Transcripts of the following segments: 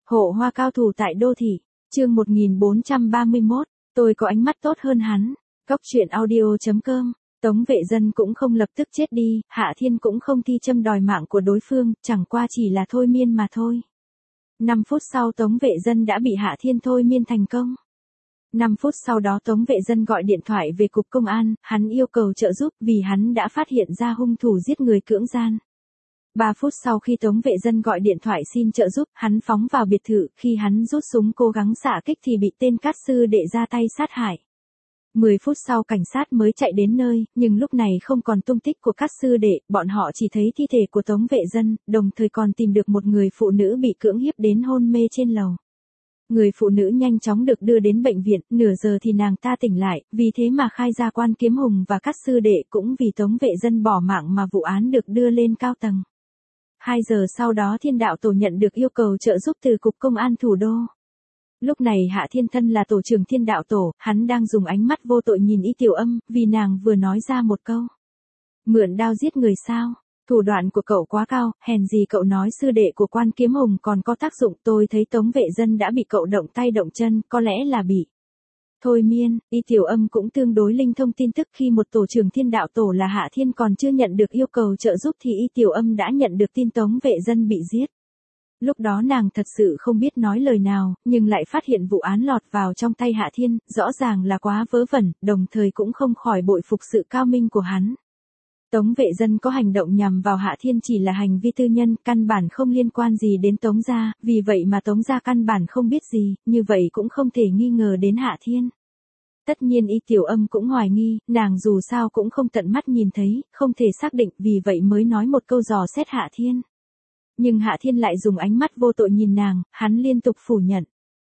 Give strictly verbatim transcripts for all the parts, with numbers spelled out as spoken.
Hộ hoa cao thủ tại đô thị, chương một nghìn bốn trăm ba mươi mốt, tôi có ánh mắt tốt hơn hắn. Góc truyện audio.com, Tống Vệ Dân cũng không lập tức chết đi, Hạ Thiên cũng không thi châm đòi mạng của đối phương, chẳng qua chỉ là thôi miên mà thôi. năm phút sau Tống Vệ Dân đã bị Hạ Thiên thôi miên thành công. năm phút sau đó Tống Vệ Dân gọi điện thoại về cục công an, hắn yêu cầu trợ giúp vì hắn đã phát hiện ra hung thủ giết người cưỡng gian. ba phút sau khi Tống Vệ Dân gọi điện thoại xin trợ giúp, hắn phóng vào biệt thự, khi hắn rút súng cố gắng xạ kích thì bị tên cát sư đệ ra tay sát hại. mười phút sau cảnh sát mới chạy đến nơi, nhưng lúc này không còn tung tích của cát sư đệ, bọn họ chỉ thấy thi thể của Tống Vệ Dân, đồng thời còn tìm được một người phụ nữ bị cưỡng hiếp đến hôn mê trên lầu. Người phụ nữ nhanh chóng được đưa đến bệnh viện, nửa giờ thì nàng ta tỉnh lại, vì thế mà khai ra Quan Kiếm Hùng và cát sư đệ cũng vì Tống Vệ Dân bỏ mạng mà vụ án được đưa lên cao tầng. Hai giờ sau đó Thiên Đạo Tổ nhận được yêu cầu trợ giúp từ Cục Công an Thủ đô. Lúc này Hạ Thiên thân là tổ trưởng Thiên Đạo Tổ, hắn đang dùng ánh mắt vô tội nhìn Y Tiểu Âm, vì nàng vừa nói ra một câu. Mượn đao giết người sao? Thủ đoạn của cậu quá cao, hèn gì cậu nói sư đệ của Quan Kiếm Hùng còn có tác dụng. Tôi thấy Tống Vệ Dân đã bị cậu động tay động chân, có lẽ là bị thôi miên. Y Tiểu Âm cũng tương đối linh thông tin tức, khi một tổ trưởng Thiên Đạo Tổ là Hạ Thiên còn chưa nhận được yêu cầu trợ giúp thì Y Tiểu Âm đã nhận được tin Tống Vệ Dân bị giết. Lúc đó nàng thật sự không biết nói lời nào, nhưng lại phát hiện vụ án lọt vào trong tay Hạ Thiên, rõ ràng là quá vớ vẩn, đồng thời cũng không khỏi bội phục sự cao minh của hắn. Tống Vệ Dân có hành động nhằm vào Hạ Thiên chỉ là hành vi tư nhân, căn bản không liên quan gì đến Tống gia, vì vậy mà Tống gia căn bản không biết gì, như vậy cũng không thể nghi ngờ đến Hạ Thiên. Tất nhiên Y Tiểu Âm cũng hoài nghi, nàng dù sao cũng không tận mắt nhìn thấy, không thể xác định, vì vậy mới nói một câu dò xét Hạ Thiên. Nhưng Hạ Thiên lại dùng ánh mắt vô tội nhìn nàng, hắn liên tục phủ nhận.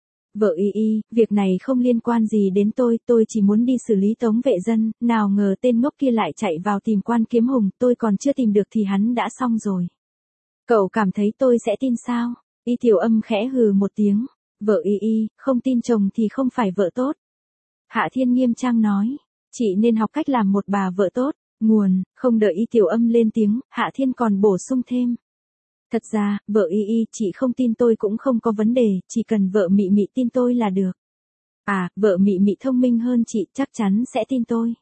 Vợ Y Y, việc này không liên quan gì đến tôi, tôi chỉ muốn đi xử lý Tống Vệ Dân, nào ngờ tên ngốc kia lại chạy vào tìm Quan Kiếm Hùng, tôi còn chưa tìm được thì hắn đã xong rồi. Cậu cảm thấy tôi sẽ tin sao? Y Tiểu Âm khẽ hừ một tiếng. Vợ Y Y, không tin chồng thì không phải vợ tốt. Hạ Thiên nghiêm trang nói, chị nên học cách làm một bà vợ tốt. Nguồn, không đợi Y Tiểu Âm lên tiếng, Hạ Thiên còn bổ sung thêm. Thật ra, vợ Y Y, chị không tin tôi cũng không có vấn đề, chỉ cần vợ Mị Mị tin tôi là được. À, vợ Mị Mị thông minh hơn chị, chắc chắn sẽ tin tôi.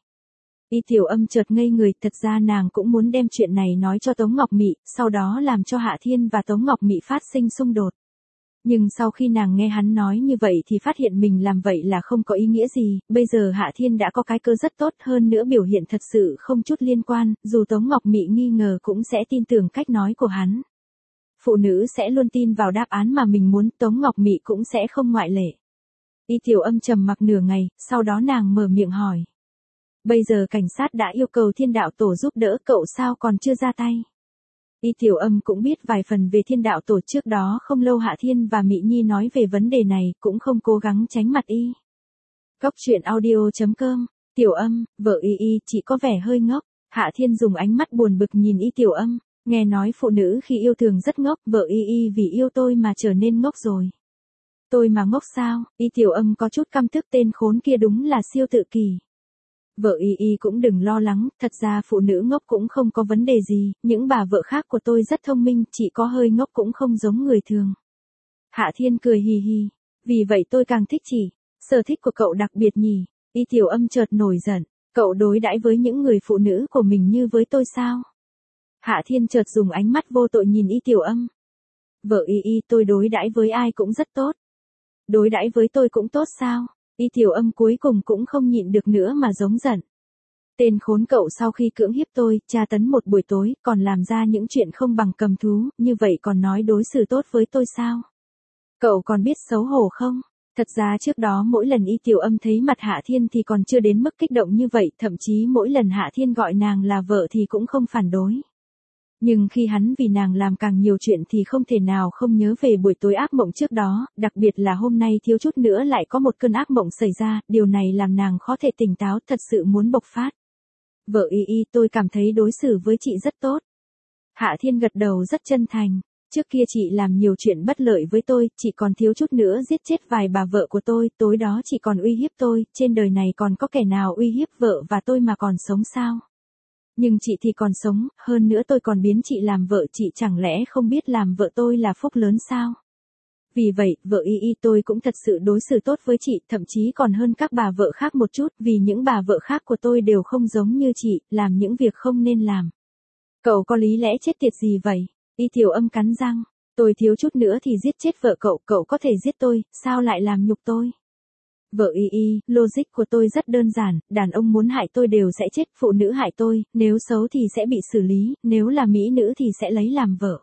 Y Tiểu Âm chợt ngây người, thật ra nàng cũng muốn đem chuyện này nói cho Tống Ngọc Mị, sau đó làm cho Hạ Thiên và Tống Ngọc Mị phát sinh xung đột. Nhưng sau khi nàng nghe hắn nói như vậy thì phát hiện mình làm vậy là không có ý nghĩa gì, bây giờ Hạ Thiên đã có cái cơ rất tốt, hơn nữa biểu hiện thật sự không chút liên quan, dù Tống Ngọc Mị nghi ngờ cũng sẽ tin tưởng cách nói của hắn. Phụ nữ sẽ luôn tin vào đáp án mà mình muốn, Tống Ngọc Mị cũng sẽ không ngoại lệ. Y Tiểu Âm trầm mặc nửa ngày, sau đó nàng mở miệng hỏi. Bây giờ cảnh sát đã yêu cầu Thiên Đạo Tổ giúp đỡ, cậu sao còn chưa ra tay? Y Tiểu Âm cũng biết vài phần về Thiên Đạo Tổ, trước đó không lâu Hạ Thiên và Mị Nhi nói về vấn đề này, cũng không cố gắng tránh mặt y. Góc truyện audio.com, Tiểu Âm, vợ Y Y, chỉ có vẻ hơi ngốc. Hạ Thiên dùng ánh mắt buồn bực nhìn Y Tiểu Âm. Nghe nói phụ nữ khi yêu thường rất ngốc, vợ Y Y vì yêu tôi mà trở nên ngốc rồi. Tôi mà ngốc sao? Y Tiểu Âm có chút căm tức, tên khốn kia đúng là siêu tự kỷ. Vợ Y Y cũng đừng lo lắng, thật ra phụ nữ ngốc cũng không có vấn đề gì, những bà vợ khác của tôi rất thông minh, chỉ có hơi ngốc cũng không giống người thường. Hạ Thiên cười hì hì, vì vậy tôi càng thích chị, sở thích của cậu đặc biệt nhỉ? Y Tiểu Âm chợt nổi giận, cậu đối đãi với những người phụ nữ của mình như với tôi sao? Hạ Thiên chợt dùng ánh mắt vô tội nhìn Y Tiểu Âm. Vợ Y Y, tôi đối đãi với ai cũng rất tốt. Đối đãi với tôi cũng tốt sao? Y Tiểu Âm cuối cùng cũng không nhịn được nữa mà giống giận. Tên khốn cậu sau khi cưỡng hiếp tôi, tra tấn một buổi tối, còn làm ra những chuyện không bằng cầm thú, như vậy còn nói đối xử tốt với tôi sao? Cậu còn biết xấu hổ không? Thật ra trước đó mỗi lần Y Tiểu Âm thấy mặt Hạ Thiên thì còn chưa đến mức kích động như vậy, thậm chí mỗi lần Hạ Thiên gọi nàng là vợ thì cũng không phản đối. Nhưng khi hắn vì nàng làm càng nhiều chuyện thì không thể nào không nhớ về buổi tối ác mộng trước đó, đặc biệt là hôm nay thiếu chút nữa lại có một cơn ác mộng xảy ra, điều này làm nàng khó thể tỉnh táo, thật sự muốn bộc phát. Vợ Y Y, tôi cảm thấy đối xử với chị rất tốt. Hạ Thiên gật đầu rất chân thành, trước kia chị làm nhiều chuyện bất lợi với tôi, chị còn thiếu chút nữa giết chết vài bà vợ của tôi, tối đó chị còn uy hiếp tôi, trên đời này còn có kẻ nào uy hiếp vợ và tôi mà còn sống sao? Nhưng chị thì còn sống, hơn nữa tôi còn biến chị làm vợ, chị chẳng lẽ không biết làm vợ tôi là phúc lớn sao? Vì vậy, vợ Y Y tôi cũng thật sự đối xử tốt với chị, thậm chí còn hơn các bà vợ khác một chút, vì những bà vợ khác của tôi đều không giống như chị, làm những việc không nên làm. Cậu có lý lẽ chết tiệt gì vậy? Y Tiểu Âm cắn răng. Tôi thiếu chút nữa thì giết chết vợ cậu, cậu có thể giết tôi, sao lại làm nhục tôi? Vợ Y Y, logic của tôi rất đơn giản, đàn ông muốn hại tôi đều sẽ chết, phụ nữ hại tôi, nếu xấu thì sẽ bị xử lý, nếu là mỹ nữ thì sẽ lấy làm vợ.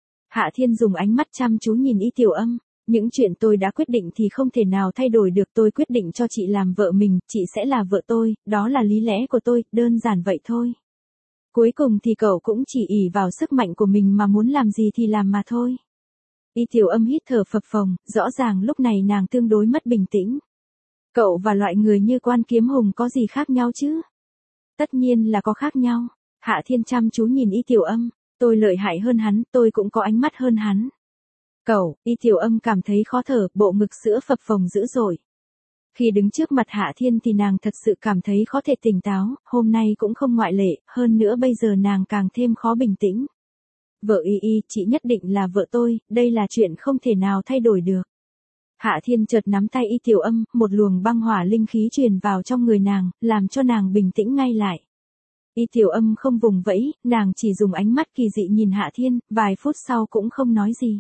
Hạ Thiên dùng ánh mắt chăm chú nhìn Y Tiểu Âm, những chuyện tôi đã quyết định thì không thể nào thay đổi được, tôi quyết định cho chị làm vợ mình, chị sẽ là vợ tôi, đó là lý lẽ của tôi, đơn giản vậy thôi. Cuối cùng thì cậu cũng chỉ ỷ vào sức mạnh của mình mà muốn làm gì thì làm mà thôi. Y Tiểu Âm hít thở phập phồng, rõ ràng lúc này nàng tương đối mất bình tĩnh. Cậu và loại người như Quan Kiếm Hùng có gì khác nhau chứ? Tất nhiên là có khác nhau. Hạ Thiên chăm chú nhìn Y Tiểu Âm, tôi lợi hại hơn hắn, tôi cũng có ánh mắt hơn hắn. Cậu, Y Tiểu Âm cảm thấy khó thở, bộ ngực sữa phập phồng dữ dội. Khi đứng trước mặt Hạ Thiên thì nàng thật sự cảm thấy khó thể tỉnh táo, hôm nay cũng không ngoại lệ, hơn nữa bây giờ nàng càng thêm khó bình tĩnh. Vợ Y Y, chị nhất định là vợ tôi, đây là chuyện không thể nào thay đổi được. Hạ Thiên chợt nắm tay Y Tiểu Âm, một luồng băng hỏa linh khí truyền vào trong người nàng, làm cho nàng bình tĩnh ngay lại. Y Tiểu Âm không vùng vẫy, nàng chỉ dùng ánh mắt kỳ dị nhìn Hạ Thiên, vài phút sau cũng không nói gì.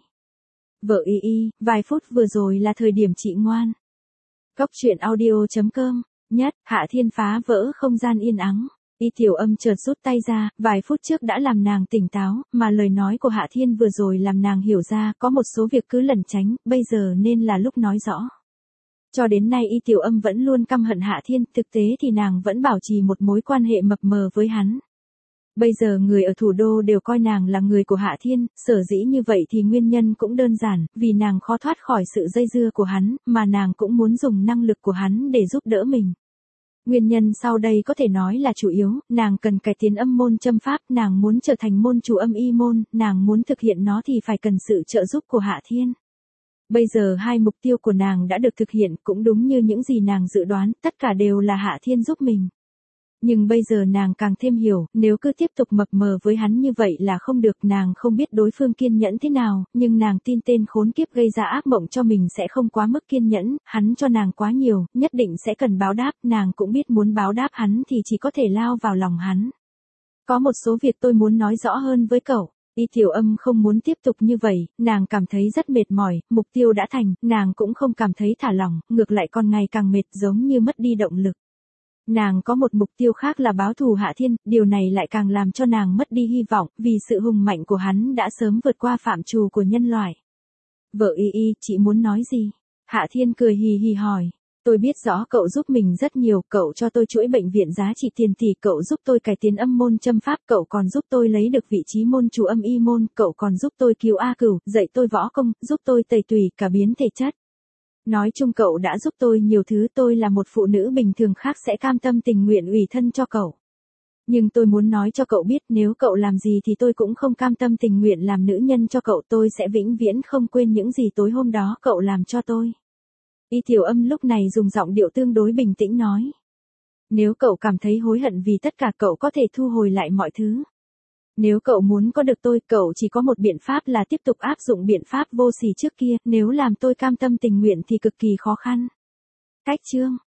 Vợ Y Y, vài phút vừa rồi là thời điểm chị ngoan. Cốc truyện audio chấm com, nhất, Hạ Thiên phá vỡ không gian yên ắng. Y Tiểu Âm chợt rút tay ra, vài phút trước đã làm nàng tỉnh táo, mà lời nói của Hạ Thiên vừa rồi làm nàng hiểu ra, có một số việc cứ lẩn tránh, bây giờ nên là lúc nói rõ. Cho đến nay Y Tiểu Âm vẫn luôn căm hận Hạ Thiên, thực tế thì nàng vẫn bảo trì một mối quan hệ mập mờ với hắn. Bây giờ người ở thủ đô đều coi nàng là người của Hạ Thiên, sở dĩ như vậy thì nguyên nhân cũng đơn giản, vì nàng khó thoát khỏi sự dây dưa của hắn, mà nàng cũng muốn dùng năng lực của hắn để giúp đỡ mình. Nguyên nhân sau đây có thể nói là chủ yếu, nàng cần cải tiến âm môn châm pháp, nàng muốn trở thành môn chủ âm y môn, nàng muốn thực hiện nó thì phải cần sự trợ giúp của Hạ Thiên. Bây giờ hai mục tiêu của nàng đã được thực hiện, cũng đúng như những gì nàng dự đoán, tất cả đều là Hạ Thiên giúp mình. Nhưng bây giờ nàng càng thêm hiểu, nếu cứ tiếp tục mập mờ với hắn như vậy là không được, nàng không biết đối phương kiên nhẫn thế nào, nhưng nàng tin tên khốn kiếp gây ra ác mộng cho mình sẽ không quá mức kiên nhẫn, hắn cho nàng quá nhiều, nhất định sẽ cần báo đáp, nàng cũng biết muốn báo đáp hắn thì chỉ có thể lao vào lòng hắn. Có một số việc tôi muốn nói rõ hơn với cậu. Y Tiểu Âm không muốn tiếp tục như vậy, nàng cảm thấy rất mệt mỏi, mục tiêu đã thành, nàng cũng không cảm thấy thả lỏng, ngược lại còn ngày càng mệt giống như mất đi động lực. Nàng có một mục tiêu khác là báo thù Hạ Thiên, điều này lại càng làm cho nàng mất đi hy vọng, vì sự hùng mạnh của hắn đã sớm vượt qua phạm trù của nhân loại. Vợ Y Y, chị muốn nói gì? Hạ Thiên cười hì hì hỏi. Tôi biết rõ cậu giúp mình rất nhiều, cậu cho tôi chuỗi bệnh viện giá trị tiền tỷ, cậu giúp tôi cải tiến âm môn châm pháp, cậu còn giúp tôi lấy được vị trí môn chủ âm y môn, cậu còn giúp tôi cứu A Cửu, dạy tôi võ công, giúp tôi tẩy tùy cả biến thể chất. Nói chung cậu đã giúp tôi nhiều thứ, tôi là một phụ nữ bình thường khác sẽ cam tâm tình nguyện ủy thân cho cậu. Nhưng tôi muốn nói cho cậu biết nếu cậu làm gì thì tôi cũng không cam tâm tình nguyện làm nữ nhân cho cậu, tôi sẽ vĩnh viễn không quên những gì tối hôm đó cậu làm cho tôi. Y Tiểu Âm lúc này dùng giọng điệu tương đối bình tĩnh nói. Nếu cậu cảm thấy hối hận vì tất cả cậu có thể thu hồi lại mọi thứ. Nếu cậu muốn có được tôi, cậu chỉ có một biện pháp là tiếp tục áp dụng biện pháp vô sỉ trước kia, nếu làm tôi cam tâm tình nguyện thì cực kỳ khó khăn. Cách chương